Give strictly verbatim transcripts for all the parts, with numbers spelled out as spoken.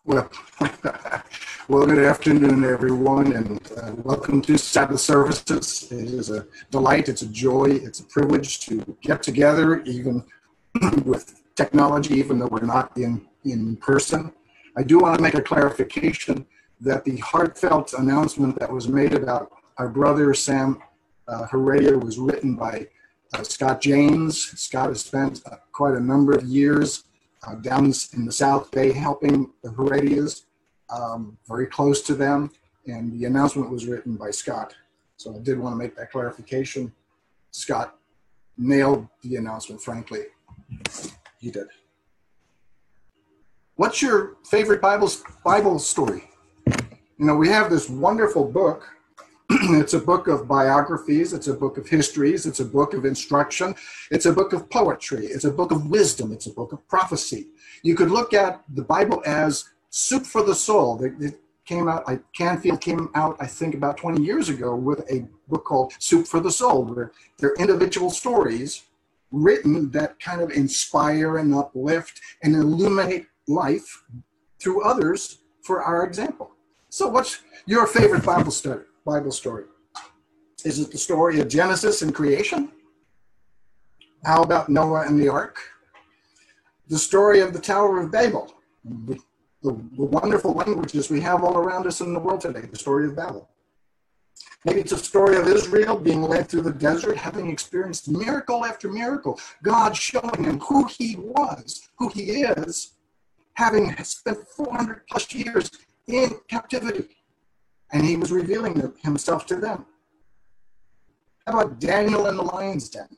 Well, well, good afternoon, everyone, and uh, welcome to Sabbath services. It is a delight, it's a joy, it's a privilege to get together, even with technology, even though we're not in, in person. I do want to make a clarification that the heartfelt announcement that was made about our brother Sam uh, Heredia was written by uh, Scott James. Scott has spent uh, quite a number of years Uh, down in the South Bay helping the Heredias, um, very close to them, and the announcement was written by Scott. So I did want to make that clarification. Scott nailed the announcement, frankly. He did. What's your favorite Bible, Bible story? You know, we have this wonderful book. It's a book of biographies. It's a book of histories. It's a book of instruction. It's a book of poetry. It's a book of wisdom. It's a book of prophecy. You could look at the Bible as soup for the soul. It came out, I, Canfield came out, I think, about twenty years ago with a book called Soup for the Soul, where they're individual stories written that kind of inspire and uplift and illuminate life through others for our example. So what's your favorite Bible study? Bible story? Is it the story of Genesis and creation? How about Noah and the ark? The story of the Tower of Babel, the, the, the wonderful languages we have all around us in the world today, the story of Babel. Maybe it's a story of Israel being led through the desert, having experienced miracle after miracle, God showing him who he was, who he is, having spent four hundred plus years in captivity. And he was revealing himself to them. How about Daniel in the lion's den?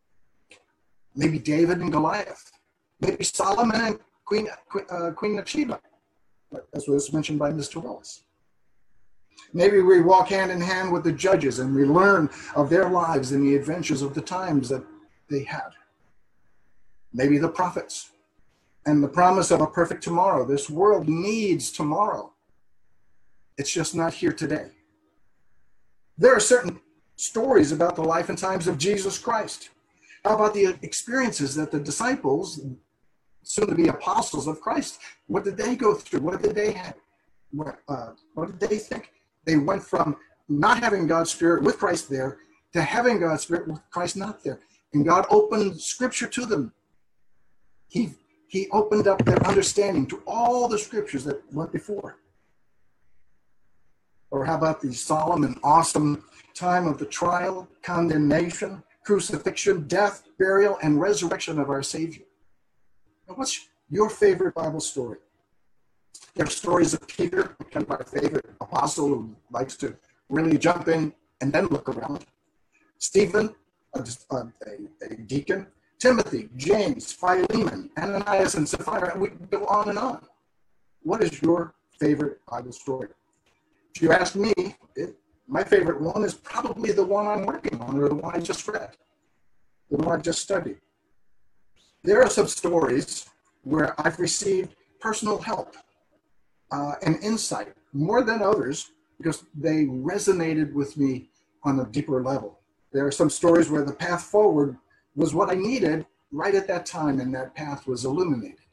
Maybe David and Goliath. Maybe Solomon and Queen, uh, Queen of Sheba, as was mentioned by Mister Willis. Maybe we walk hand in hand with the judges and we learn of their lives and the adventures of the times that they had. Maybe the prophets and the promise of a perfect tomorrow. This world needs tomorrow. It's just not here today. There are certain stories about the life and times of Jesus Christ. How about the experiences that the disciples, soon to be apostles of Christ, what did they go through? What did they have? What, uh, what did they think? They went from not having God's Spirit with Christ there to having God's Spirit with Christ not there. And God opened Scripture to them. He, he opened up their understanding to all the Scriptures that went before. Or how about the solemn and awesome time of the trial, condemnation, crucifixion, death, burial, and resurrection of our Savior? Now, what's your favorite Bible story? There are stories of Peter, kind of my favorite apostle who likes to really jump in and then look around. Stephen, a, a, a deacon. Timothy, James, Philemon, Ananias, and Sapphira. And we go on and on. What is your favorite Bible story? If you ask me, it, my favorite one is probably the one I'm working on, or the one I just read, the one I just studied. There are some stories where I've received personal help uh, and insight more than others because they resonated with me on a deeper level. There are some stories where the path forward was what I needed right at that time, and that path was illuminated.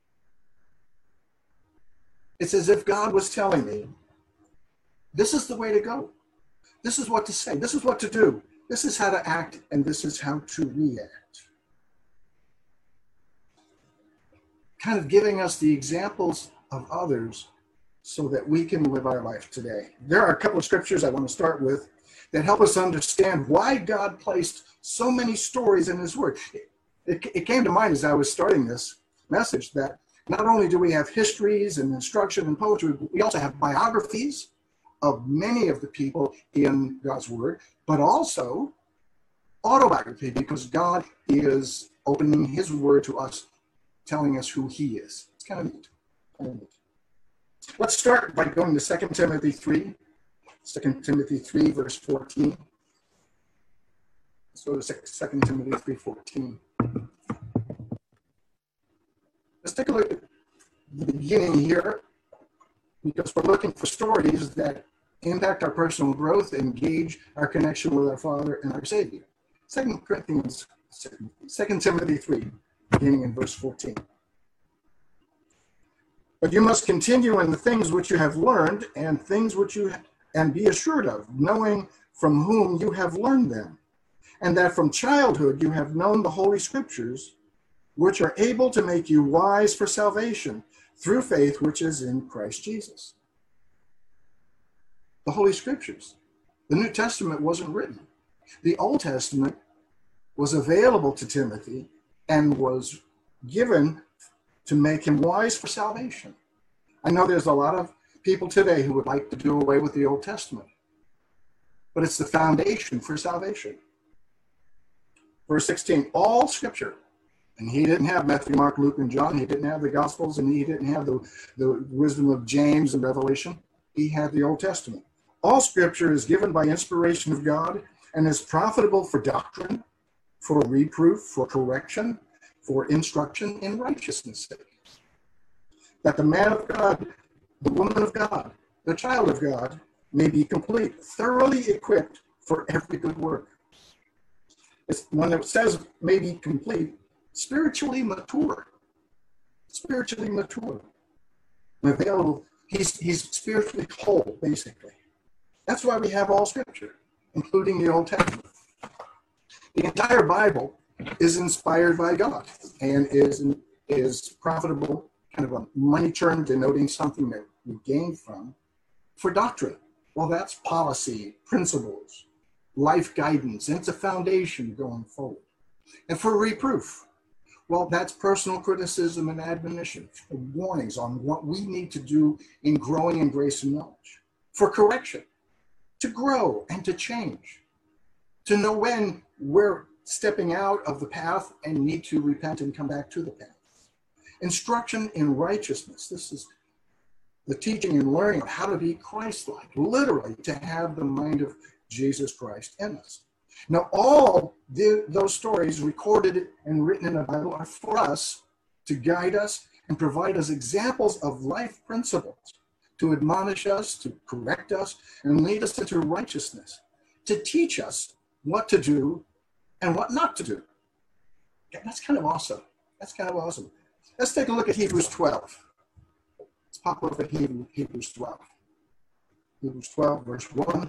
It's as if God was telling me, this is the way to go. This is what to say. This is what to do. This is how to act, and this is how to react. Kind of giving us the examples of others so that we can live our life today. There are a couple of scriptures I want to start with that help us understand why God placed so many stories in his word. It, it, it came to mind as I was starting this message that not only do we have histories and instruction and poetry, but we also have biographies of many of the people in God's word, but also autobiography, because God is opening his word to us, telling us who he is. It's kind of neat. Kind of neat. Let's start by going to Second Timothy three. Second Timothy three, verse fourteen. Let's go to Second Timothy three fourteen. Let's take a look at the beginning here, because we're looking for stories that impact our personal growth, engage our connection with our Father and our Savior. Second Corinthians, Second Timothy three, beginning in verse fourteen. But you must continue in the things which you have learned and things which you and be assured of, knowing from whom you have learned them, and that from childhood you have known the Holy Scriptures, which are able to make you wise for salvation through faith which is in Christ Jesus. The Holy Scriptures. The New Testament wasn't written. The Old Testament was available to Timothy and was given to make him wise for salvation. I know there's a lot of people today who would like to do away with the Old Testament, but it's the foundation for salvation. Verse sixteen, all Scripture, and he didn't have Matthew, Mark, Luke, and John. He didn't have the Gospels, and he didn't have the, the wisdom of James and Revelation. He had the Old Testament. All Scripture is given by inspiration of God and is profitable for doctrine, for reproof, for correction, for instruction in righteousness, that the man of God, the woman of God, the child of God may be complete, thoroughly equipped for every good work. It's, when it says may be complete, spiritually mature, spiritually mature, available. He's, he's spiritually whole, basically. That's why we have all Scripture, including the Old Testament. The entire Bible is inspired by God and is, is profitable, kind of a money term denoting something that we gain from, for doctrine. Well, that's policy, principles, life guidance, and it's a foundation going forward. And for reproof, well, that's personal criticism and admonition, warnings on what we need to do in growing in grace and knowledge. For correction, to grow and to change, to know when we're stepping out of the path and need to repent and come back to the path. Instruction in righteousness. This is the teaching and learning of how to be Christ-like, literally to have the mind of Jesus Christ in us. Now, all the, those stories recorded and written in the Bible are for us to guide us and provide us examples of life principles, to admonish us, to correct us, and lead us into righteousness, to teach us what to do and what not to do. Yeah, that's kind of awesome. That's kind of awesome. Let's take a look at Hebrews twelve. Let's pop over at Hebrews twelve. Hebrews twelve, verse one.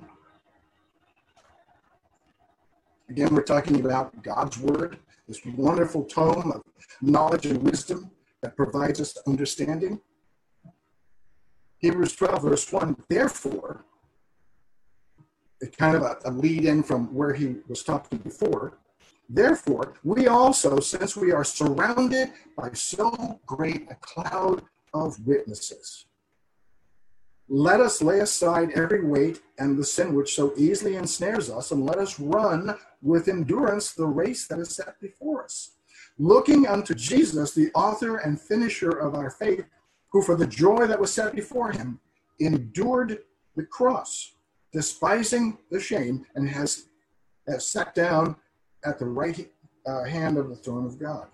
Again, we're talking about God's Word, this wonderful tome of knowledge and wisdom that provides us understanding. Hebrews twelve, verse one, therefore, it's kind of a, a lead in from where he was talking before. Therefore, we also, since we are surrounded by so great a cloud of witnesses, let us lay aside every weight and the sin which so easily ensnares us, and let us run with endurance the race that is set before us, looking unto Jesus, the author and finisher of our faith, who for the joy that was set before him endured the cross, despising the shame, and has, has sat down at the right uh, hand of the throne of God.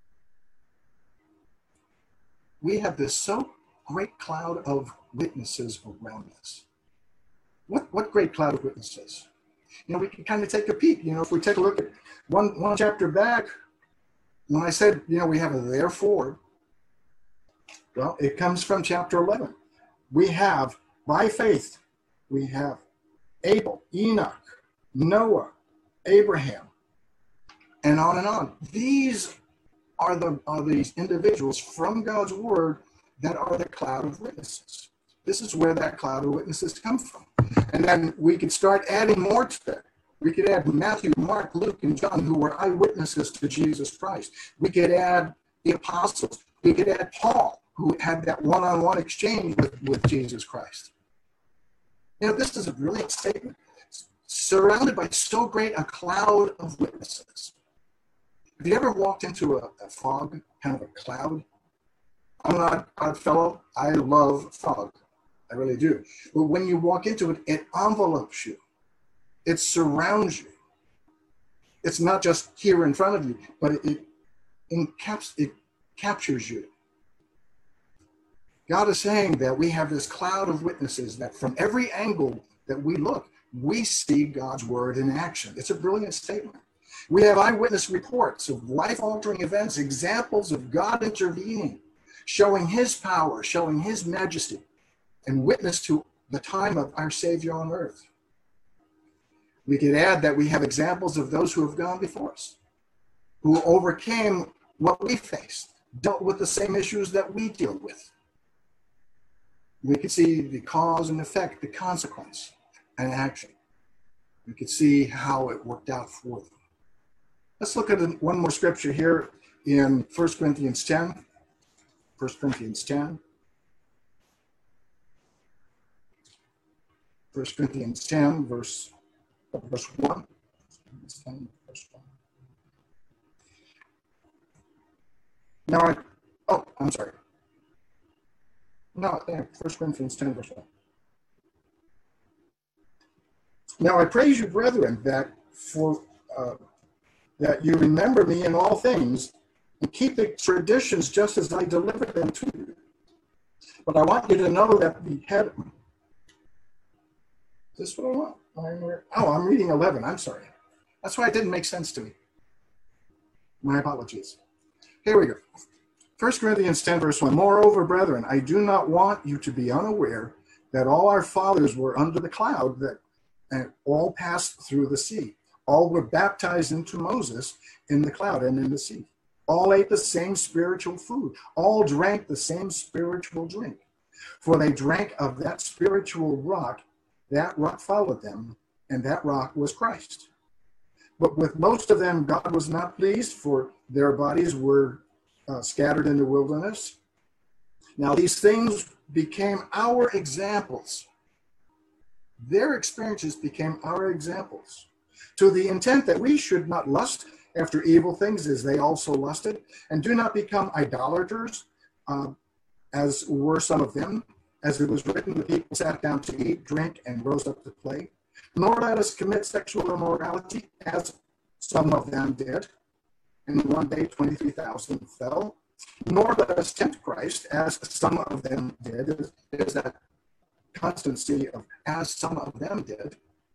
We have this so great cloud of witnesses around us. What, what great cloud of witnesses? You know, we can kind of take a peek. You know, if we take a look at one, one chapter back, when I said, you know, we have a therefore, well, it comes from chapter eleven. We have, by faith, we have Abel, Enoch, Noah, Abraham, and on and on. These are the are these individuals from God's word that are the cloud of witnesses. This is where that cloud of witnesses come from. And then we could start adding more to that. We could add Matthew, Mark, Luke, and John, who were eyewitnesses to Jesus Christ. We could add the apostles. We could add Paul, who had that one-on-one exchange with, with Jesus Christ. You know, this is a brilliant statement. Surrounded by so great a cloud of witnesses. Have you ever walked into a, a fog, kind of a cloud? I'm not an odd fellow. I love fog. I really do. But when you walk into it, it envelopes you. It surrounds you. It's not just here in front of you, but it, it, encaps, it captures you. God is saying that we have this cloud of witnesses that from every angle that we look, we see God's word in action. It's a brilliant statement. We have eyewitness reports of life-altering events, examples of God intervening, showing his power, showing his majesty, and witness to the time of our Savior on earth. We could add that we have examples of those who have gone before us, who overcame what we faced, dealt with the same issues that we deal with. We could see the cause and effect, the consequence, and action. We could see how it worked out for them. Let's look at one more scripture here in First Corinthians ten. First Corinthians ten. First Corinthians ten, verse, verse one. ten, verse one. Now, I, oh, I'm sorry. No, there, First Corinthians ten, verse one. Now I praise you, brethren, that for uh, that you remember me in all things and keep the traditions just as I delivered them to you. But I want you to know that the head. Is this what I want? I'm, oh, I'm reading eleven. I'm sorry. That's why it didn't make sense to me. My apologies. Here we go. First Corinthians ten, verse one. Moreover, brethren, I do not want you to be unaware that all our fathers were under the cloud, that and all passed through the sea. All were baptized into Moses in the cloud and in the sea. All ate the same spiritual food. All drank the same spiritual drink. For they drank of that spiritual rock. That rock followed them, and that rock was Christ. But with most of them, God was not pleased, for their bodies were uh, scattered in the wilderness. Now these things became our examples. Their experiences became our examples, to the intent that we should not lust after evil things as they also lusted, and do not become idolaters, uh, as were some of them. As it was written, the people sat down to eat, drink, and rose up to play. Nor let us commit sexual immorality, as some of them did. And in one day twenty-three thousand fell. Nor let us tempt Christ, as some of them did. Is that constancy of as some of them did,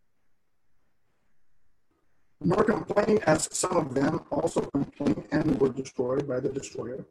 nor complain as some of them also complained and were destroyed by the destroyer.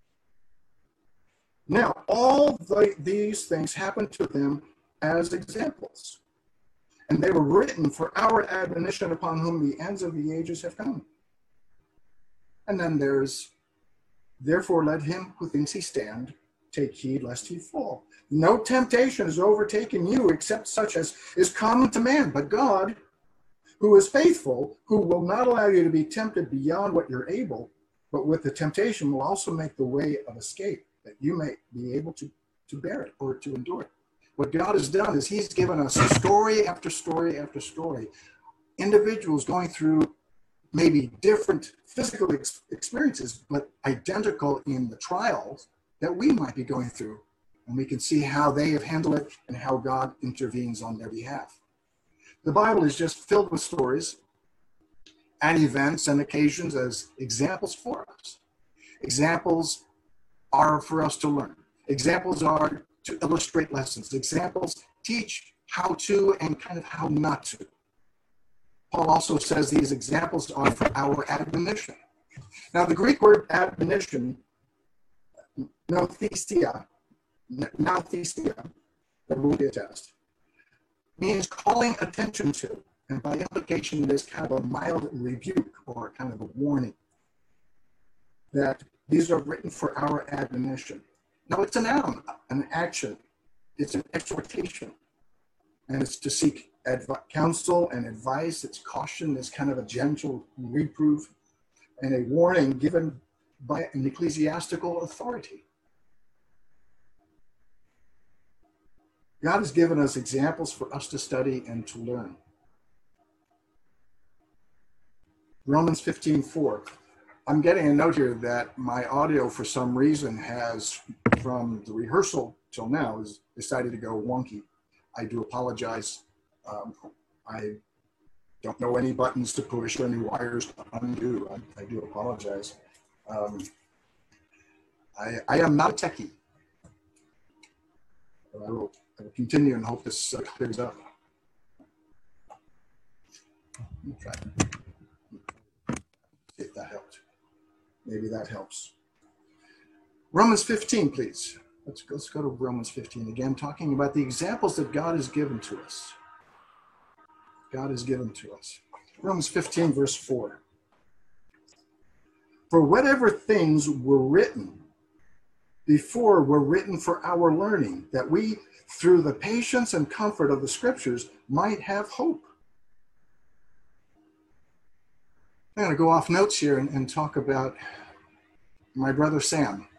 Now, all the, these things happened to them as examples, and they were written for our admonition, upon whom the ends of the ages have come. And then there's, therefore let him who thinks he stand take heed lest he fall. No temptation has overtaken you except such as is common to man, but God, who is faithful, who will not allow you to be tempted beyond what you're able, but with the temptation will also make the way of escape, that you may be able to, to bear it or to endure it. What God has done is he's given us story after story after story. Individuals going through maybe different physical ex- experiences, but identical in the trials that we might be going through. And we can see how they have handled it and how God intervenes on their behalf. The Bible is just filled with stories and events and occasions as examples for us. Examples are for us to learn. Examples are to illustrate lessons. Examples teach how to and kind of how not to. Paul also says these examples are for our admonition. Now, the Greek word admonition, nouthesia, nouthesia, that will be a test, means calling attention to, and by implication it is kind of a mild rebuke or kind of a warning that these are written for our admonition. Now it's a noun, an action, it's an exhortation, and it's to seek adv- counsel and advice, it's caution, it's kind of a gentle reproof, and a warning given by an ecclesiastical authority. God has given us examples for us to study and to learn. Romans fifteen four. I'm getting a note here that my audio for some reason has, from the rehearsal till now, has decided to go wonky. I do apologize. Um, I don't know any buttons to push or any wires to undo. I, I do apologize. Um, I, I am not a techie. But I will, I will continue and hope this uh, clears up. Let me try. See if that helped. Maybe that helps. Romans fifteen, please. Let's, let's go to Romans fifteen again, talking about the examples that God has given to us. God has given to us. Romans fifteen, verse four. For whatever things were written before were written for our learning, that we, through the patience and comfort of the scriptures, might have hope. I'm going to go off notes here and, and talk about my brother Sam.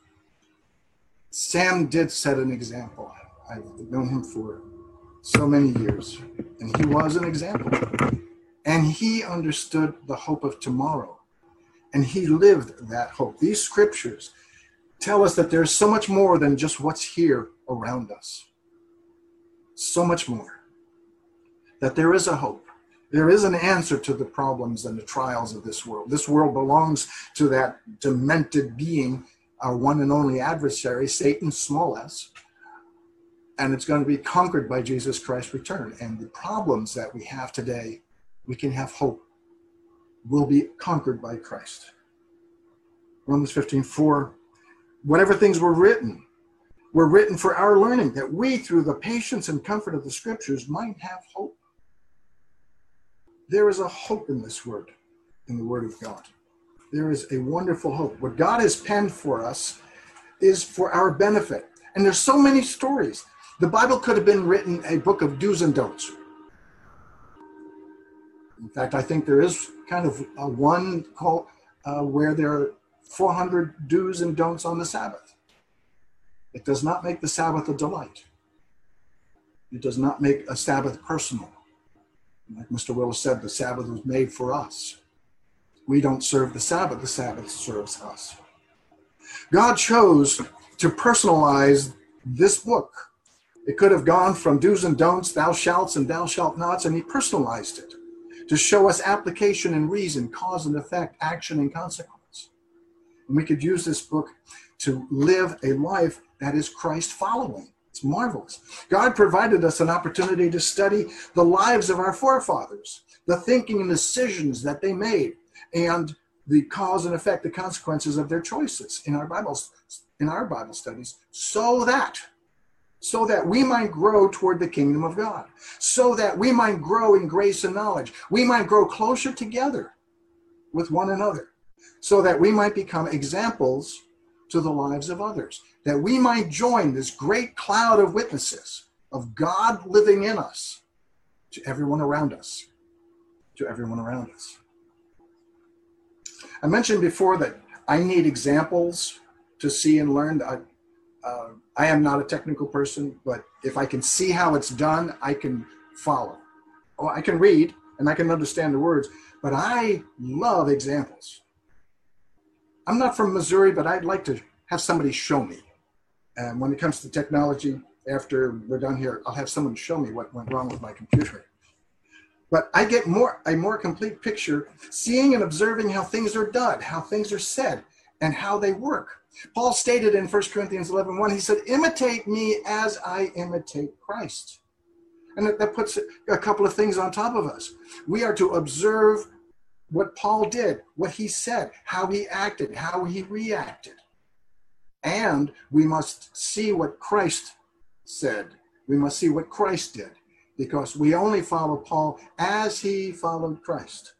Sam did set an example. I've known him for so many years, and he was an example. And he understood the hope of tomorrow, and he lived that hope. These scriptures tell us that there's so much more than just what's here around us. So much more. That there is a hope. There is an answer to the problems and the trials of this world. This world belongs to that demented being, our one and only adversary, Satan, small s. And it's going to be conquered by Jesus Christ's return. And the problems that we have today, we can have hope, will be conquered by Christ. Romans fifteen four. Whatever things were written, were written for our learning, that we, through the patience and comfort of the scriptures, might have hope. There is a hope in this word, in the word of God. There is a wonderful hope. What God has penned for us is for our benefit. And there's so many stories. The Bible could have been written a book of do's and don'ts. In fact, I think there is kind of a one called, uh, where there are four hundred do's and don'ts on the Sabbath. It does not make the Sabbath a delight. It does not make a Sabbath personal. Like Mister Willis said, the Sabbath was made for us. We don't serve the Sabbath, the Sabbath serves us. God chose to personalize this book. It could have gone from do's and don'ts, thou shalts and thou shalt nots, and he personalized it to show us application and reason, cause and effect, action and consequence. And we could use this book to live a life that is Christ following. It's marvelous. God provided us an opportunity to study the lives of our forefathers, the thinking and decisions that they made, and the cause and effect, the consequences of their choices in our Bibles, in our Bible studies, so that, so that we might grow toward the kingdom of God, so that we might grow in grace and knowledge. We might grow closer together with one another, so that we might become examples to the lives of others, that we might join this great cloud of witnesses of God living in us to everyone around us, to everyone around us. I mentioned before that I need examples to see and learn. I, uh, I am not a technical person, but if I can see how it's done, I can follow. Oh, I can read and I can understand the words, but I love examples. I'm not from Missouri, but I'd like to have somebody show me. And when it comes to technology, after we're done here, I'll have someone show me what went wrong with my computer. But I get more a more complete picture seeing and observing how things are done, how things are said, and how they work. Paul stated in First Corinthians eleven one, he said, imitate me as I imitate Christ. And that, that puts a couple of things on top of us. We are to observe what Paul did, what he said, how he acted, how he reacted. And we must see what Christ said. We must see what Christ did, because we only follow Paul as he followed Christ.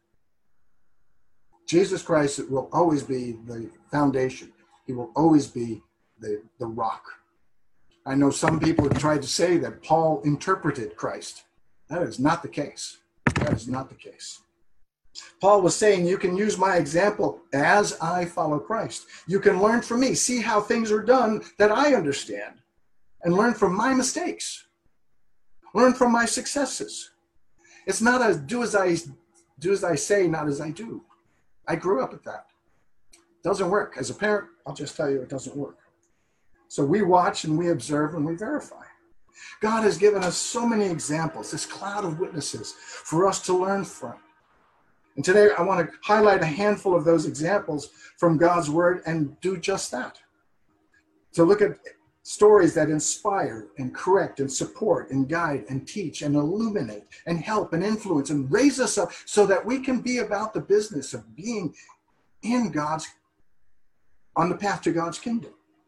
Jesus Christ will always be the foundation. He will always be the, the rock. I know some people have tried to say that Paul interpreted Christ. That is not the case. That is not the case. Paul was saying, you can use my example as I follow Christ. You can learn from me, see how things are done that I understand, and learn from my mistakes. Learn from my successes. It's not a do as I do as I say, not as I do. I grew up with that. It doesn't work. As a parent, I'll just tell you it doesn't work. So we watch and we observe and we verify. God has given us so many examples, this cloud of witnesses for us to learn from. And today I want to highlight a handful of those examples from God's word and do just that. To look at stories that inspire and correct and support and guide and teach and illuminate and help and influence and raise us up so that we can be about the business of being in God's, on the path to God's kingdom.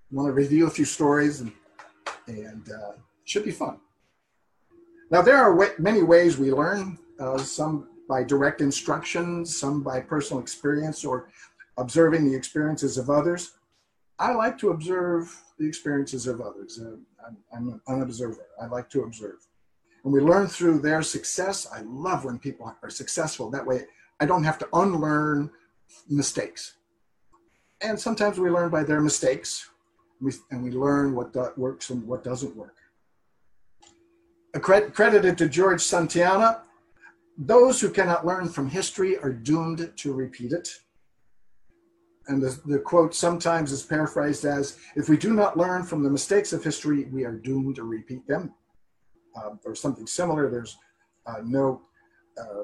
want to review a few stories, and, and uh, it should be fun. Now, there are way, many ways we learn, uh, some by direct instruction, some by personal experience or observing the experiences of others. I like to observe the experiences of others. Uh, I'm, I'm an observer. I like to observe. And we learn through their success. I love when people are successful. That way, I don't have to unlearn mistakes. And sometimes we learn by their mistakes, we, and we learn what do, works and what doesn't work. Accred- credited to George Santayana, those who cannot learn from history are doomed to repeat it. And the, the quote sometimes is paraphrased as, if we do not learn from the mistakes of history, we are doomed to repeat them. Uh, or something similar. There's uh, no, uh,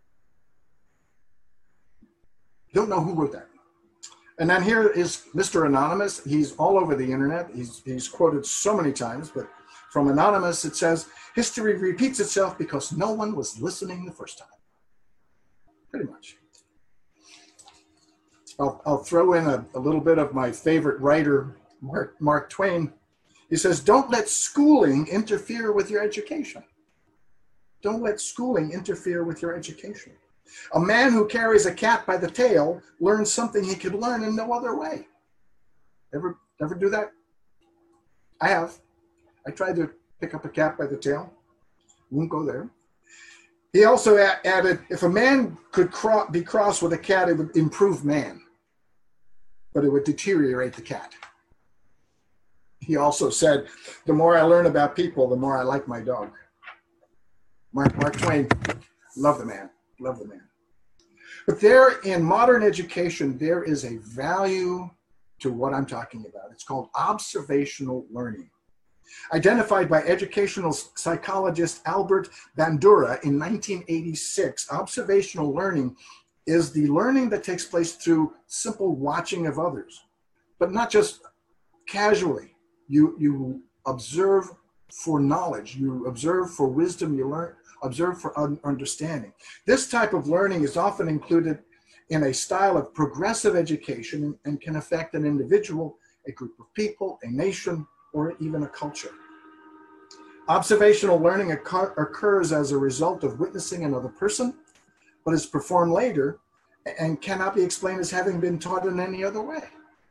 don't know who wrote that. And then here is Mister Anonymous. He's all over the internet. He's, he's quoted so many times, but from Anonymous it says, history repeats itself because no one was listening the first time. Pretty much. I'll, I'll throw in a, a little bit of my favorite writer, Mark, Mark Twain. He says, don't let schooling interfere with your education. Don't let schooling interfere with your education. A man who carries a cat by the tail learns something he could learn in no other way. Ever, ever do that? I have. I tried to pick up a cat by the tail. Won't go there. He also a- added, if a man could cro- be crossed with a cat, it would improve man, but it would deteriorate the cat. He also said, the more I learn about people, the more I like my dog. Mark, Mark Twain, love the man, love the man. But there in modern education, there is a value to what I'm talking about. It's called observational learning. Identified by educational psychologist Albert Bandura in nineteen eighty-six, observational learning is the learning that takes place through simple watching of others, but not just casually. You, you observe for knowledge, you observe for wisdom, you learn, observe for un- understanding. This type of learning is often included in a style of progressive education and, and can affect an individual, a group of people, a nation, or even a culture. Observational learning occur- occurs as a result of witnessing another person, but is performed later and cannot be explained as having been taught in any other way.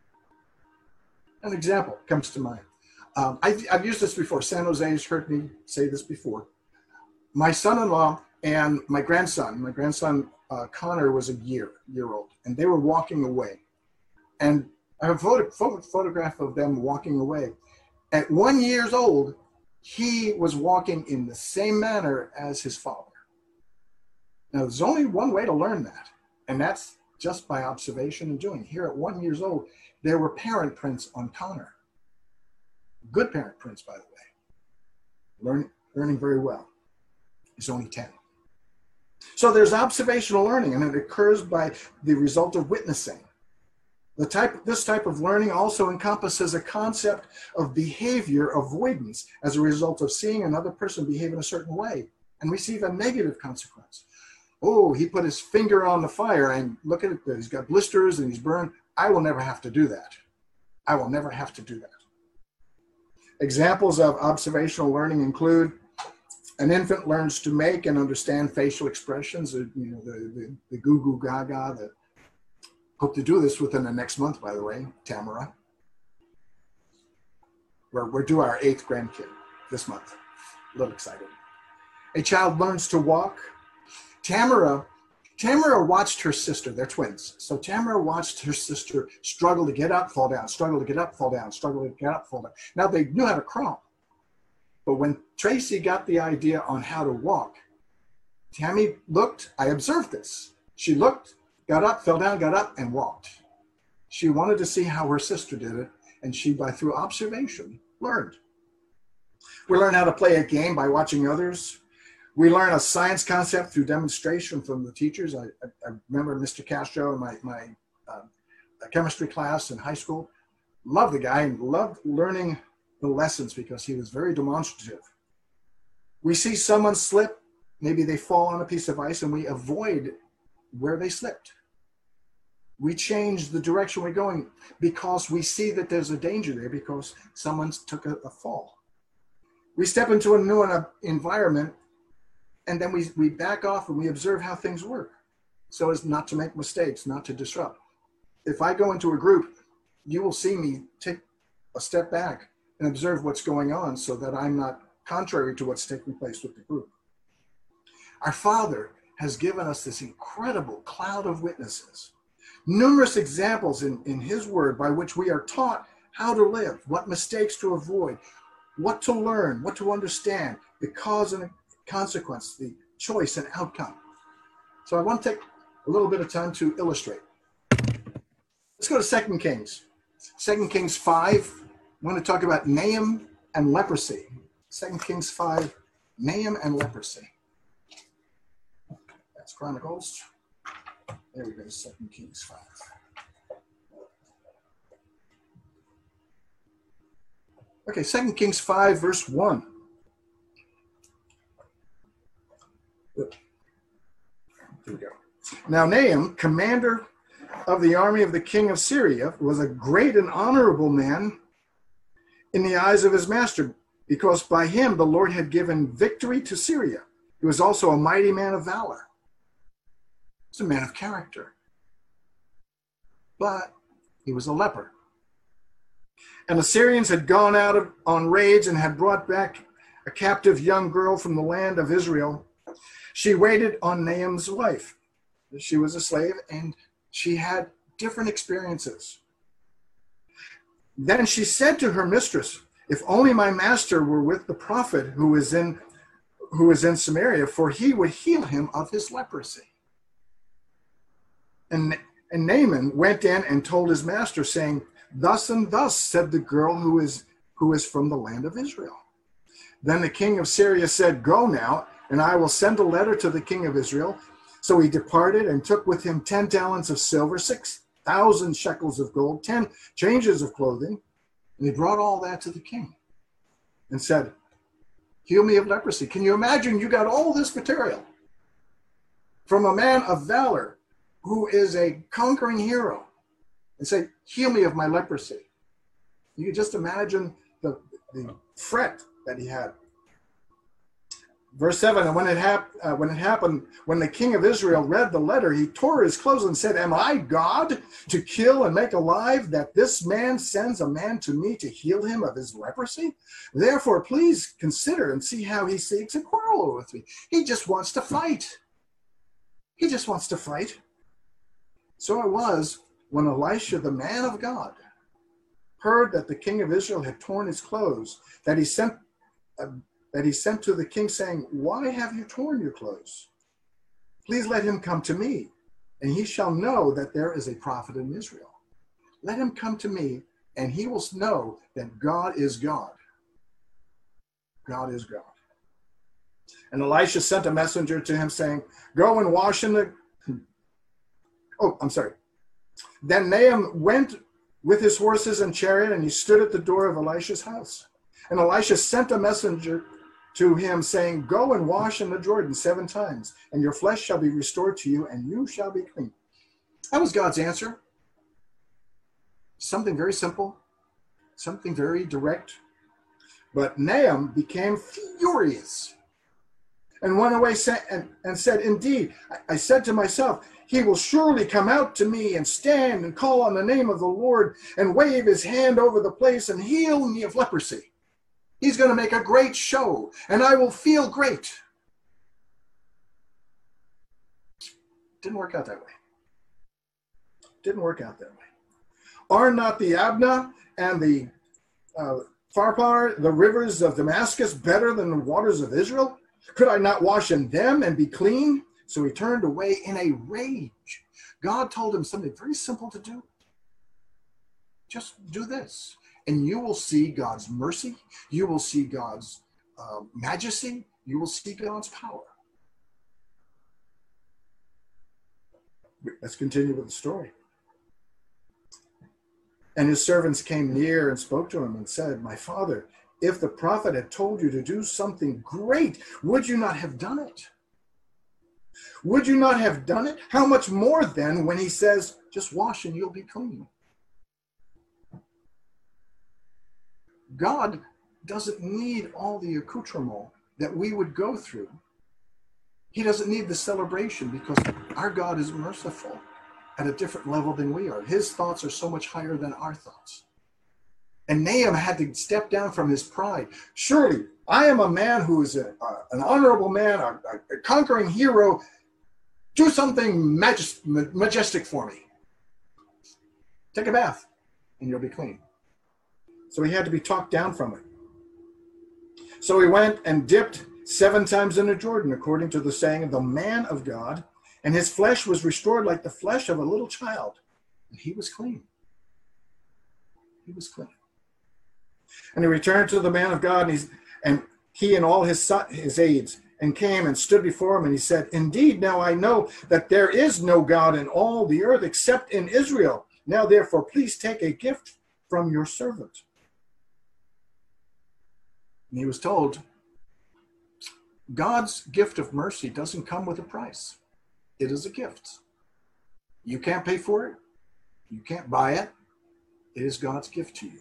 An example comes to mind. Um, I've, I've used this before. San Jose has heard me say this before. My son-in-law and my grandson, my grandson uh, Connor was a year, year old, and they were walking away. And I have a photo, photo, photograph of them walking away. At one years old, he was walking in the same manner as his father. Now, there's only one way to learn that, and that's just by observation and doing. Here at one years old, there were parent prints on Connor. Good parent prints, by the way. Learn, learning very well. He's only ten. So there's observational learning, and it occurs by the result of witnessing. The type, this type of learning also encompasses a concept of behavior avoidance as a result of seeing another person behave in a certain way and receive a negative consequence. Oh, he put his finger on the fire and look at it, he's got blisters and he's burned. I will never have to do that. I will never have to do that. Examples of observational learning include an infant learns to make and understand facial expressions, you know, the, the, the goo goo gaga. The, hope to do this within the next month, by the way, Tamara. We're, we're due our eighth grandkid this month. A little excited. A child learns to walk. Tamara, Tamara watched her sister, they're twins. So Tamara watched her sister struggle to get up, fall down, struggle to get up, fall down, struggle to get up, fall down. Now they knew how to crawl. But when Tracy got the idea on how to walk, Tammy looked, I observed this. She looked, got up, fell down, got up, and walked. She wanted to see how her sister did it, and she, by through observation, learned. We learn how to play a game by watching others. We learn a science concept through demonstration from the teachers. I, I, I remember Mister Castro in my, my uh, chemistry class in high school. Loved the guy and loved learning the lessons because he was very demonstrative. We see someone slip, maybe they fall on a piece of ice, and we avoid where they slipped. We change the direction we're going because we see that there's a danger there because someone's took a, a fall. We step into a new environment and then we, we back off and we observe how things work so as not to make mistakes, not to disrupt. If I go into a group, you will see me take a step back and observe what's going on so that I'm not contrary to what's taking place with the group. Our Father has given us this incredible cloud of witnesses, numerous examples in, in his word by which we are taught how to live, what mistakes to avoid, what to learn, what to understand, the cause and consequence, the choice and outcome. So I want to take a little bit of time to illustrate. Let's go to Second Kings. Second Kings five. I want to talk about Nahum and leprosy. Second Kings five, Nahum and leprosy. That's Chronicles. There we go, Second Kings five. Okay, Second Kings five, verse one. Here we go. Now Nahum, commander of the army of the king of Syria, was a great and honorable man in the eyes of his master, because by him the Lord had given victory to Syria. He was also a mighty man of valor. He was a man of character. But he was a leper. And the Syrians had gone out of, on raids and had brought back a captive young girl from the land of Israel. She waited on Nahum's wife. She was a slave, and she had different experiences. Then she said to her mistress, "If only my master were with the prophet who is in who is in Samaria, for he would heal him of his leprosy." And, and Naaman went in and told his master, saying, "Thus and thus said the girl who is who is from the land of Israel." Then the king of Syria said, "Go now, and I will send a letter to the king of Israel." So he departed and took with him ten talents of silver, six thousand shekels of gold, ten changes of clothing. And he brought all that to the king and said, "Heal me of leprosy." Can you imagine? You got all this material from a man of valor who is a conquering hero and say, "Heal me of my leprosy." You can just imagine the, the fret that he had. Verse seven, and when it, hap- uh, when it happened, when the king of Israel read the letter, he tore his clothes and said, "Am I God to kill and make alive, that this man sends a man to me to heal him of his leprosy? Therefore, please consider and see how he seeks a quarrel with me." He just wants to fight. He just wants to fight. So it was when Elisha, the man of God, heard that the king of Israel had torn his clothes, that he sent uh, that he sent to the king, saying, "Why have you torn your clothes? Please let him come to me, and he shall know that there is a prophet in Israel. Let him come to me, and he will know that God is God. God is God." And Elisha sent a messenger to him, saying, "Go and wash in the..." Oh, I'm sorry. Then Nahum went with his horses and chariot, and he stood at the door of Elisha's house. And Elisha sent a messenger to him, saying, "Go and wash in the Jordan seven times, and your flesh shall be restored to you, and you shall be clean." That was God's answer. Something very simple, something very direct. But Nahum became furious and went away and, and said, "Indeed, I, I said to myself, he will surely come out to me and stand and call on the name of the Lord and wave his hand over the place and heal me of leprosy. He's going to make a great show, and I will feel great." Didn't work out that way. Didn't work out that way. Are not the Abna and the uh, Pharpar, the rivers of Damascus, better than the waters of Israel? Could I not wash in them and be clean? So he turned away in a rage. God told him something very simple to do. Just do this, and you will see God's mercy. You will see God's uh, majesty. You will see God's power. Let's continue with the story. And his servants came near and spoke to him and said, "My father, if the prophet had told you to do something great, would you not have done it?" Would you not have done it? How much more then when he says, just wash and you'll be clean? God doesn't need all the accoutrement that we would go through. He doesn't need the celebration because our God is merciful at a different level than we are. His thoughts are so much higher than our thoughts. And Nahum had to step down from his pride. Surely, I am a man who is a, a, an honorable man, a, a conquering hero. Do something majest, majestic for me. Take a bath and you'll be clean. So he had to be talked down from it. So he went and dipped seven times in the Jordan, according to the saying of the man of God, and his flesh was restored like the flesh of a little child. And he was clean. He was clean. And he returned to the man of God, and, he's, and he and all his, his aides, and came and stood before him, and he said, indeed, now I know that there is no God in all the earth except in Israel. Now, therefore, please take a gift from your servant. And he was told, God's gift of mercy doesn't come with a price. It is a gift. You can't pay for it. You can't buy it. It is God's gift to you.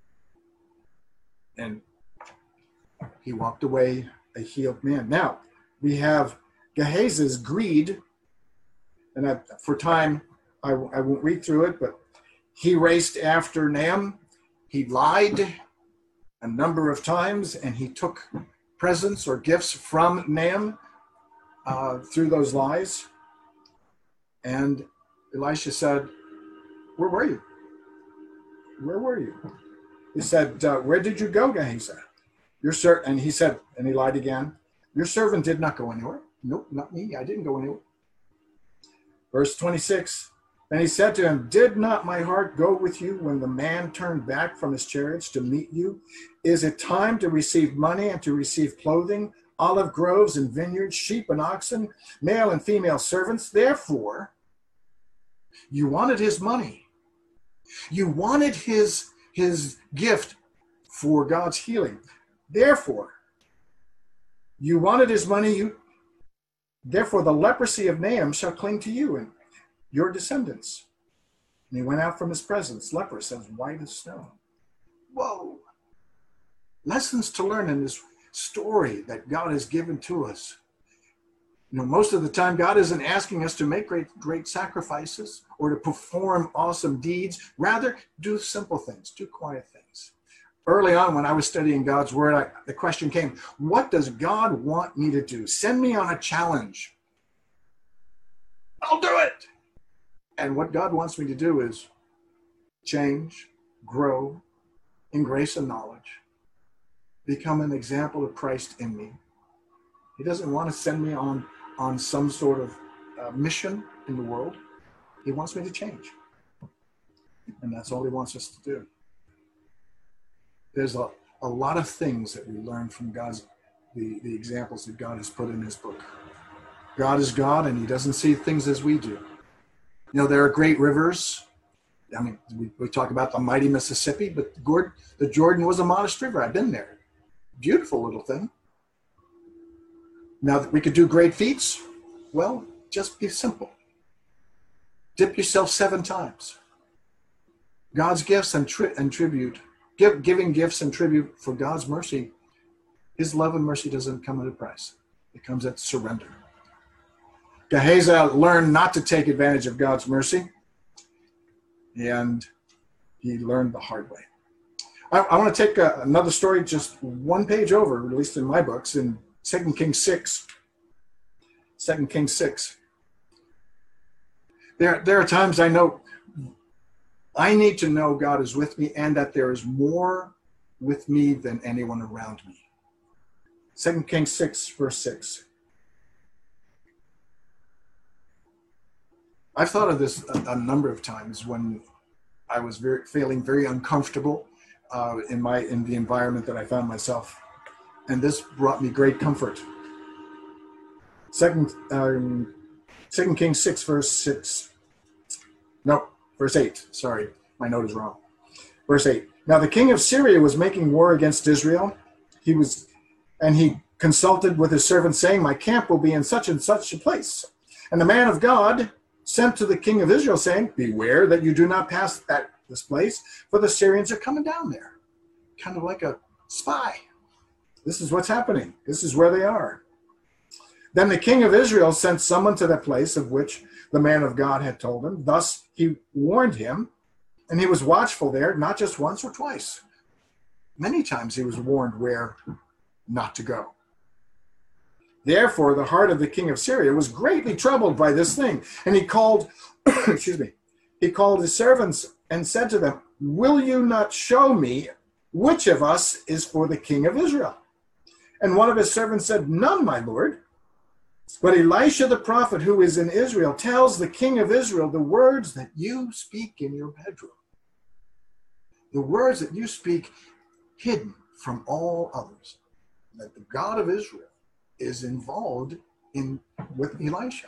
And he walked away a healed man. Now, we have Gehazi's greed. And I, for time, I, I won't read through it, but he raced after Nahum. He lied a number of times, and he took presents or gifts from Nahum uh, through those lies. And Elisha said, where were you? Where were you? He said, uh, where did you go, Gehazi? Your ser-, and he said, and he lied again, your servant did not go anywhere. Nope, not me. I didn't go anywhere. Verse twenty-six, and he said to him, did not my heart go with you when the man turned back from his chariots to meet you? Is it time to receive money and to receive clothing, olive groves and vineyards, sheep and oxen, male and female servants? Therefore, you wanted his money. You wanted his, his gift for God's healing. Therefore, you wanted his money. You, therefore, the leprosy of Nahum shall cling to you and your descendants. And he went out from his presence, leprous, as white as snow. Whoa. Lessons to learn in this story that God has given to us. You know, most of the time, God isn't asking us to make great, great sacrifices or to perform awesome deeds. Rather, do simple things, do quiet things. Early on, when I was studying God's word, I, the question came, what does God want me to do? Send me on a challenge. I'll do it. And what God wants me to do is change, grow in grace and knowledge, become an example of Christ in me. He doesn't want to send me on, on some sort of uh, mission in the world. He wants me to change. And that's all he wants us to do. There's a, a lot of things that we learn from God's, the, the examples that God has put in his book. God is God, and he doesn't see things as we do. You know, there are great rivers. I mean, we, we talk about the mighty Mississippi, but the, the Jordan was a modest river. I've been there. Beautiful little thing. Now that we could do great feats, well, just be simple. Dip yourself seven times. God's gifts and, tri- and tribute, give, giving gifts and tribute for God's mercy, his love and mercy doesn't come at a price. It comes at surrender. Gehazi learned not to take advantage of God's mercy, and he learned the hard way. I, I want to take a, another story just one page over, at least in my books, in Second Kings six. Second Kings six. There, there are times I know I need to know God is with me and that there is more with me than anyone around me. Second Kings six, verse six. I've thought of this a, a number of times when I was very, feeling very uncomfortable uh, in my in the environment that I found myself, and this brought me great comfort. Second, um, Second Kings six, verse six. No, verse eight. Sorry, my note is wrong. Verse eight. Now the king of Syria was making war against Israel. He was, and he consulted with his servant, saying, my camp will be in such and such a place. And the man of God sent to the king of Israel, saying, beware that you do not pass at this place, for the Syrians are coming down there. Kind of like a spy. This is what's happening. This is where they are. Then the king of Israel sent someone to that place of which the man of God had told him. Thus he warned him, and he was watchful there, not just once or twice. Many times he was warned where not to go. Therefore, the heart of the king of Syria was greatly troubled by this thing. And he called, excuse me, he called his servants and said to them, will you not show me which of us is for the king of Israel? And one of his servants said, none, my lord. But Elisha the prophet, who is in Israel, tells the king of Israel the words that you speak in your bedroom. The words that you speak hidden from all others. That the God of Israel is involved in with Elisha.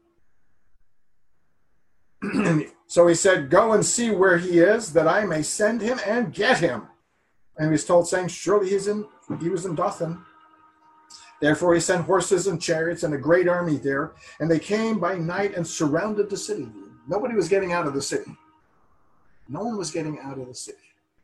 So he said, go and see where he is, that I may send him and get him. And he was told, saying, surely he's in, he was in Dothan. Therefore he sent horses and chariots and a great army there, and they came by night and surrounded the city. Nobody was getting out of the city. No one was getting out of the city.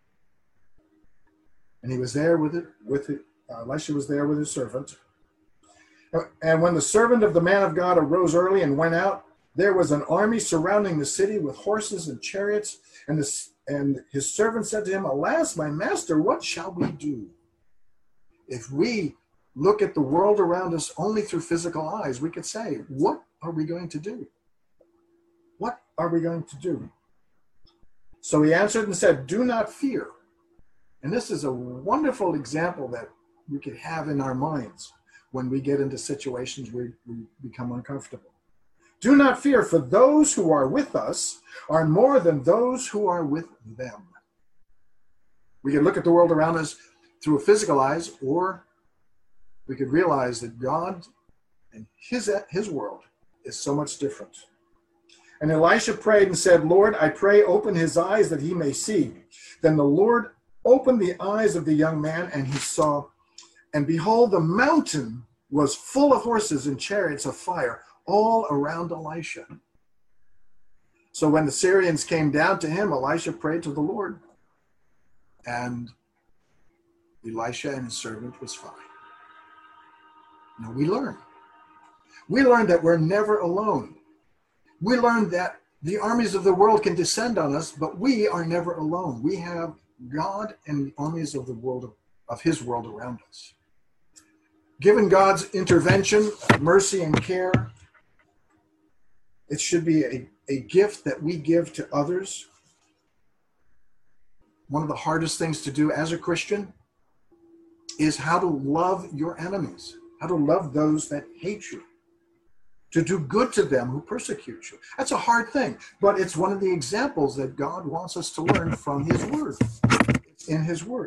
And he was there with it, with it. Uh, Elisha was there with his servant. And when the servant of the man of God arose early and went out, there was an army surrounding the city with horses and chariots. And, this, and his servant said to him, alas, my master, what shall we do? If we look at the world around us only through physical eyes, we could say, what are we going to do? What are we going to do? So he answered and said, do not fear. And this is a wonderful example that we could have in our minds when we get into situations where we become uncomfortable. Do not fear, for those who are with us are more than those who are with them. We can look at the world around us through a physical eyes, or we could realize that God and his, his world is so much different. And Elisha prayed and said, Lord, I pray, open his eyes that he may see. Then the Lord opened the eyes of the young man, and he saw, and behold, the mountain was full of horses and chariots of fire all around Elisha. So when the Syrians came down to him, Elisha prayed to the Lord, and Elisha and his servant was fine. Now we learn. We learn that we're never alone. We learn that the armies of the world can descend on us, but we are never alone. We have God and the armies of the world, of his world around us. Given God's intervention, mercy, and care, it should be a, a gift that we give to others. One of the hardest things to do as a Christian is how to love your enemies, how to love those that hate you, to do good to them who persecute you. That's a hard thing, but it's one of the examples that God wants us to learn from his word. It's in his word.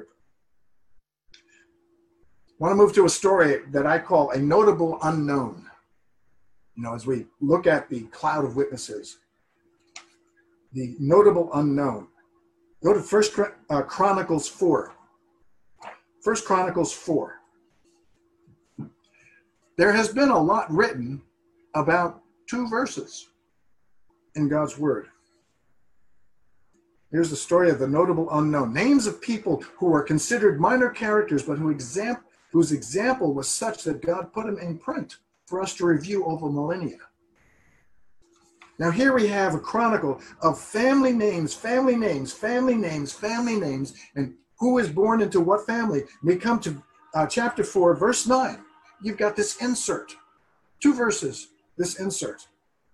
I want to move to a story that I call a notable unknown. You know, as we look at the cloud of witnesses, the notable unknown. Go to First uh, Chronicles four. First Chronicles four. There has been a lot written about two verses in God's word. Here's the story of the notable unknown. Names of people who were considered minor characters, but who exam- whose example was such that God put them in print for us to review over millennia. Now here we have a chronicle of family names, family names, family names, family names, and who is born into what family. We come to uh, chapter four, verse nine. You've got this insert. Two verses, this insert.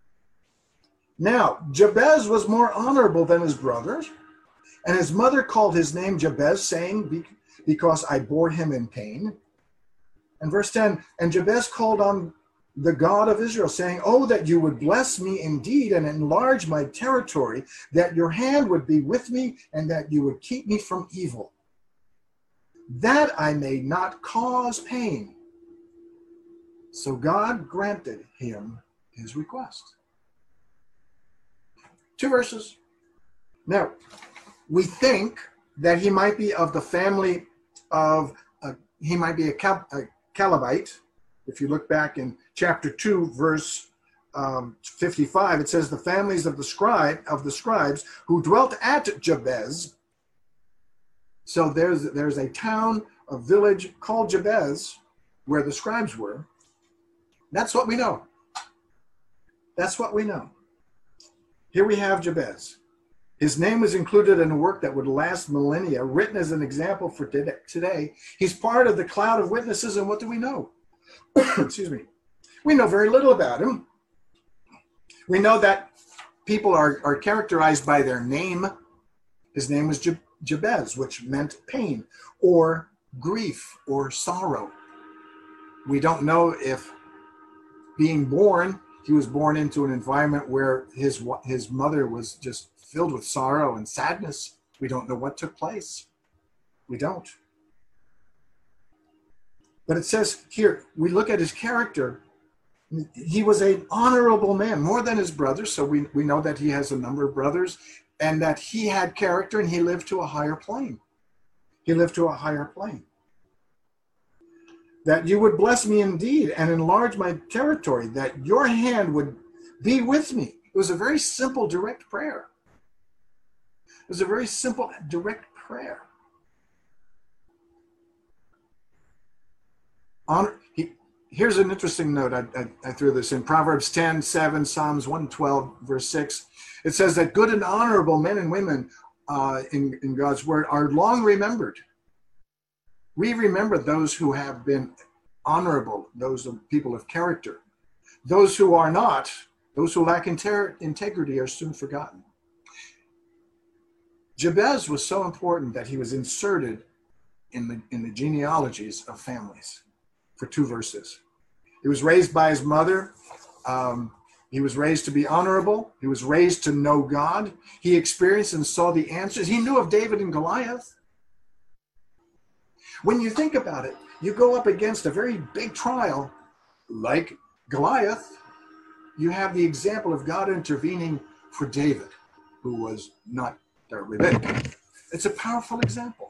Now, Jabez was more honorable than his brothers, and his mother called his name Jabez, saying, because I bore him in pain. And verse ten, and Jabez called on the God of Israel, saying, oh, that you would bless me indeed and enlarge my territory, that your hand would be with me, and that you would keep me from evil, that I may not cause pain. So God granted him his request. Two verses. Now, we think that he might be of the family of, uh, he might be a, a Calebite. If you look back in chapter two, verse um, fifty-five, it says the families of the scribe of the scribes who dwelt at Jabez. So there's there's a town, a village called Jabez, where the scribes were. That's what we know. That's what we know. Here we have Jabez. His name was included in a work that would last millennia, written as an example for today. He's part of the cloud of witnesses, and what do we know? Excuse me. We know very little about him. We know that people are, are characterized by their name. His name was Jabez, which meant pain or grief or sorrow. We don't know if being born, he was born into an environment where his, his mother was just filled with sorrow and sadness. We don't know what took place. We don't. But it says here, we look at his character. He was an honorable man, more than his brothers. So we, we know that he has a number of brothers and that he had character and he lived to a higher plane. He lived to a higher plane. That you would bless me indeed and enlarge my territory, that your hand would be with me. It was a very simple, direct prayer. It was a very simple, direct prayer. Honor, he, here's an interesting note. I, I, I threw this in. Proverbs ten, seven, Psalms one twelve, verse six. It says that good and honorable men and women uh, in, in God's word are long remembered. We remember those who have been honorable, those of people of character. Those who are not, those who lack inter- integrity are soon forgotten. Jabez was so important that he was inserted in the, in the genealogies of families for two verses. He was raised by his mother. Um, he was raised to be honorable. He was raised to know God. He experienced and saw the answers. He knew of David and Goliath. When you think about it, you go up against a very big trial like Goliath. You have the example of God intervening for David, who was not terribly big. It's a powerful example.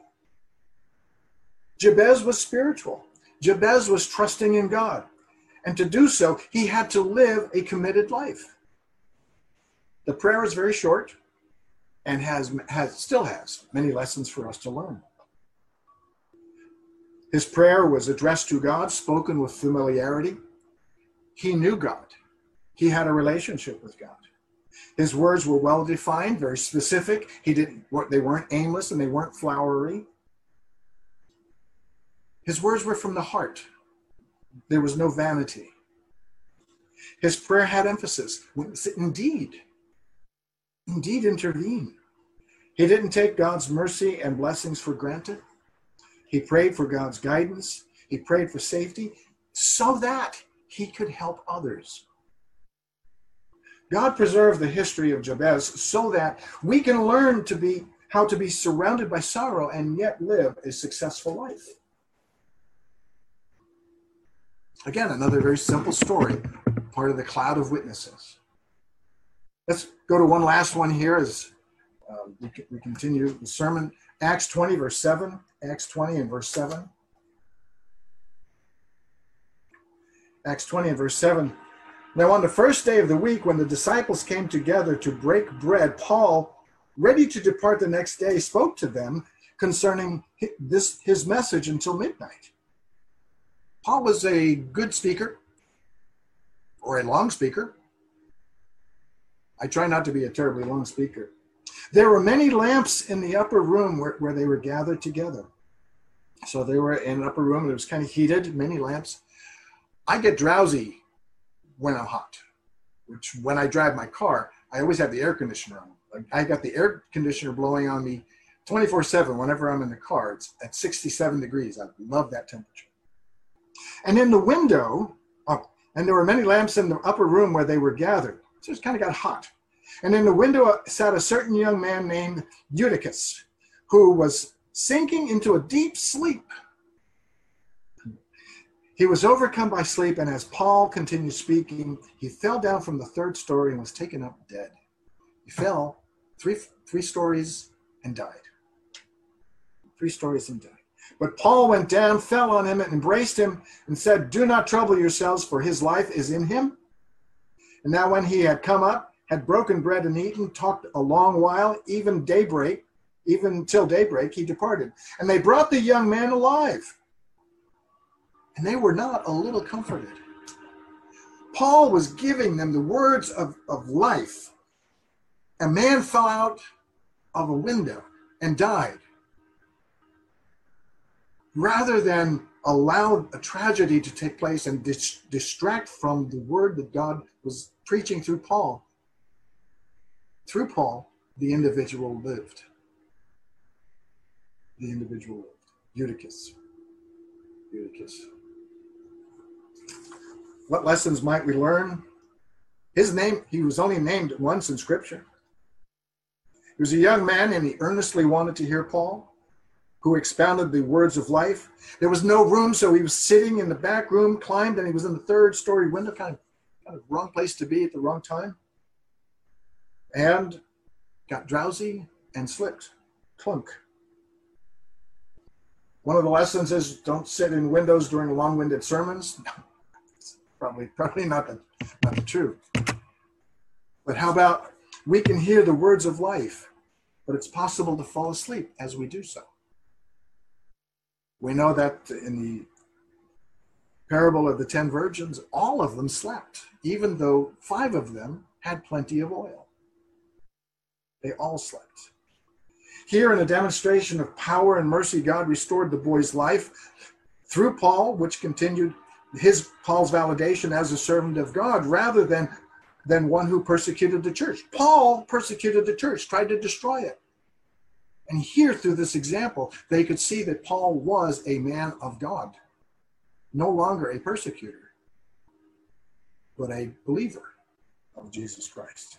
Jabez was spiritual. Jabez was trusting in God. And to do so, he had to live a committed life. The prayer is very short and has, has still has many lessons for us to learn. His prayer was addressed to God, spoken with familiarity. He knew God. He had a relationship with God. His words were well defined, very specific. He didn't, they weren't aimless and they weren't flowery. His words were from the heart. There was no vanity. His prayer had emphasis. Indeed, indeed intervene. He didn't take God's mercy and blessings for granted. He prayed for God's guidance. He prayed for safety so that he could help others. God preserved the history of Jabez so that we can learn to be how to be surrounded by sorrow and yet live a successful life. Again, another very simple story, part of the cloud of witnesses. Let's go to one last one here as uh, we, we continue the sermon. Acts twenty, verse seven. Acts twenty and verse seven. Acts twenty and verse seven. Now on the first day of the week, when the disciples came together to break bread, Paul, ready to depart the next day, spoke to them concerning this his message until midnight. Paul was a good speaker, or a long speaker. I try not to be a terribly long speaker. There were many lamps in the upper room where, where they were gathered together. So they were in an upper room. It was kind of heated, many lamps. I get drowsy when I'm hot, which when I drive my car, I always have the air conditioner on. Like I got the air conditioner blowing on me twenty-four seven whenever I'm in the car. It's at sixty-seven degrees. I love that temperature. And in the window, oh, and there were many lamps in the upper room where they were gathered. So it kind of got hot. And in the window sat a certain young man named Eutychus, who was sinking into a deep sleep. He was overcome by sleep, and as Paul continued speaking, he fell down from the third story and was taken up dead. He fell three, three stories and died. Three stories and died. But Paul went down, fell on him, and embraced him, and said, "Do not trouble yourselves, for his life is in him." And now when he had come up, had broken bread and eaten, talked a long while, even daybreak, even till daybreak, he departed. And they brought the young man alive. And they were not a little comforted. Paul was giving them the words of, of life. A man fell out of a window and died. Rather than allow a tragedy to take place and dis- distract from the word that God was preaching through Paul, through Paul, the individual lived. The individual lived. Eutychus. Eutychus. What lessons might we learn? His name, he was only named once in Scripture. He was a young man and he earnestly wanted to hear Paul, who expounded the words of life. There was no room, so he was sitting in the back room, climbed, and he was in the third story window, kind of, kind of wrong place to be at the wrong time, and got drowsy and slipped. Clunk. One of the lessons is don't sit in windows during long-winded sermons. No, it's probably, probably not the, not the truth. But how about we can hear the words of life, but it's possible to fall asleep as we do so. We know that in the parable of the ten virgins, all of them slept, even though five of them had plenty of oil. They all slept. Here, in a demonstration of power and mercy, God restored the boy's life through Paul, which continued his Paul's validation as a servant of God, rather than, than one who persecuted the church. Paul persecuted the church, tried to destroy it. And here, through this example, they could see that Paul was a man of God, no longer a persecutor, but a believer of Jesus Christ.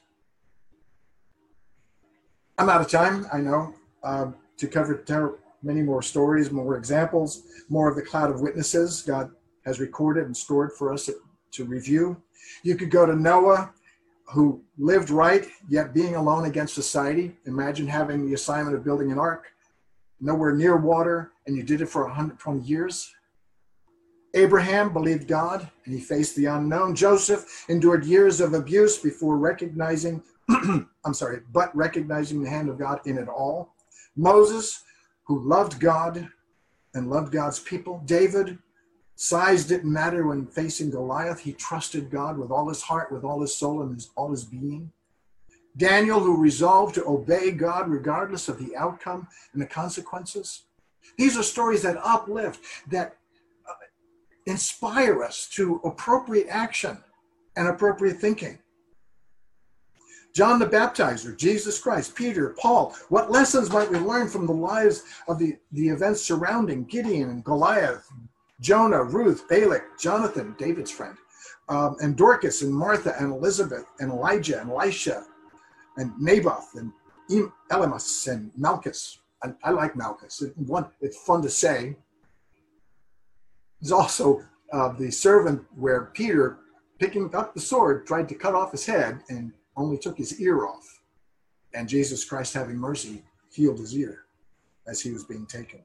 I'm out of time, I know, uh, to cover ter- many more stories, more examples, more of the cloud of witnesses God has recorded and stored for us to review. You could go to Noah, who lived right, yet being alone against society. Imagine having the assignment of building an ark, nowhere near water, and you did it for one hundred twenty years. Abraham believed God, and he faced the unknown. Joseph endured years of abuse before recognizing, I'm sorry, but recognizing the hand of God in it all. Moses, who loved God and loved God's people. David, size didn't matter when facing Goliath. He trusted God with all his heart, with all his soul, and his, all his being. Daniel, who resolved to obey God regardless of the outcome and the consequences. These are stories that uplift, that uh, inspire us to appropriate action and appropriate thinking. John the Baptizer, Jesus Christ, Peter, Paul. What lessons might we learn from the lives of the, the events surrounding Gideon and Goliath, Jonah, Ruth, Balak, Jonathan, David's friend, um, and Dorcas and Martha and Elizabeth and Elijah and Elisha and Naboth and Elymas and Malchus. I, I like Malchus. It, one, it's fun to say. There's also uh, the servant where Peter, picking up the sword, tried to cut off his head and only took his ear off. And Jesus Christ, having mercy, healed his ear as he was being taken.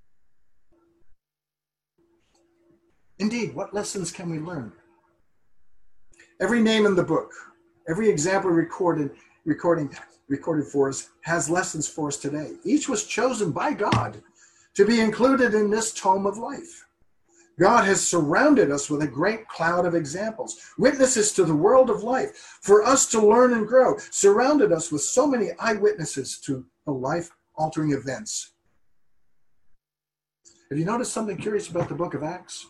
Indeed, what lessons can we learn? Every name in the book, every example recorded, recording, recorded for us has lessons for us today. Each was chosen by God to be included in this tome of life. God has surrounded us with a great cloud of examples, witnesses to the world of life, for us to learn and grow, surrounded us with so many eyewitnesses to the life-altering events. Have you noticed something curious about the book of Acts?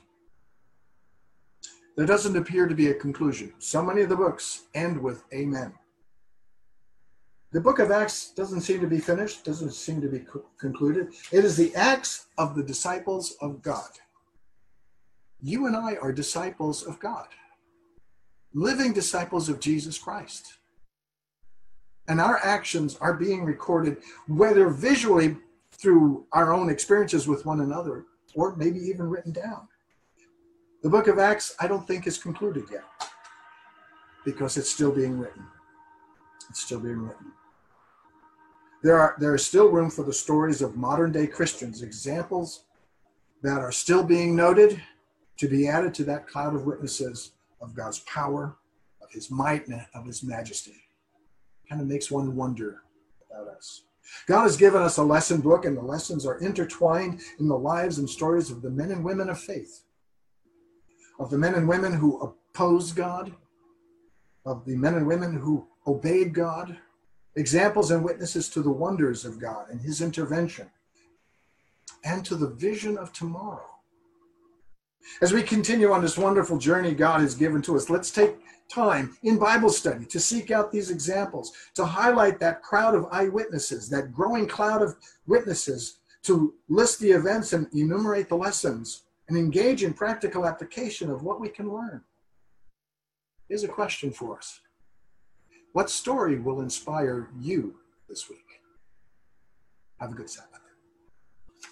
There doesn't appear to be a conclusion. So many of the books end with amen. The book of Acts doesn't seem to be finished, doesn't seem to be co- concluded. It is the Acts of the disciples of God. You and I are disciples of God, living disciples of Jesus Christ. And our actions are being recorded, whether visually through our own experiences with one another, or maybe even written down. The book of Acts, I don't think, is concluded yet, because it's still being written. It's still being written. There are there is still room for the stories of modern day Christians, examples that are still being noted to be added to that cloud of witnesses of God's power, of his might, and of his majesty. Kind of makes one wonder about us. God has given us a lesson book, and the lessons are intertwined in the lives and stories of the men and women of faith, of the men and women who opposed God, of the men and women who obeyed God, examples and witnesses to the wonders of God and his intervention, and to the vision of tomorrow. As we continue on this wonderful journey God has given to us, let's take time in Bible study to seek out these examples, to highlight that crowd of eyewitnesses, that growing cloud of witnesses, to list the events and enumerate the lessons, and engage in practical application of what we can learn. Here's a question for us. What story will inspire you this week? Have a good Sabbath.